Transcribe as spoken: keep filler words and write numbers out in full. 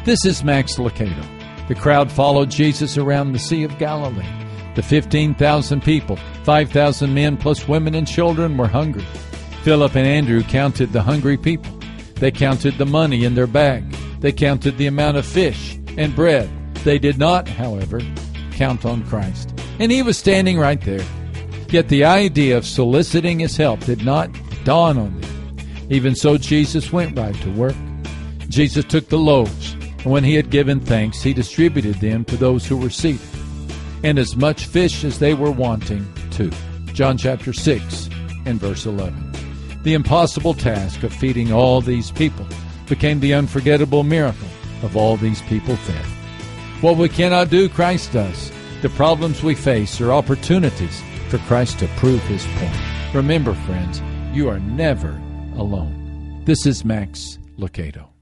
This is Max Lucado. The crowd followed Jesus around the Sea of Galilee. The fifteen thousand people, five thousand men plus women and children were hungry. Philip and Andrew counted the hungry people. They counted the money in their bag. They counted the amount of fish and bread. They did not, however, count on Christ. And he was standing right there. Yet the idea of soliciting his help did not dawn on them. Even so, Jesus went right to work. Jesus took the loaves, and when he had given thanks, he distributed them to those who were seated, and as much fish as they were wanting, too. John chapter six and verse eleven. The impossible task of feeding all these people became the unforgettable miracle of all these people fed. What we cannot do, Christ does. The problems we face are opportunities for Christ to prove his point. Remember, friends, you are never alone. This is Max Lucado.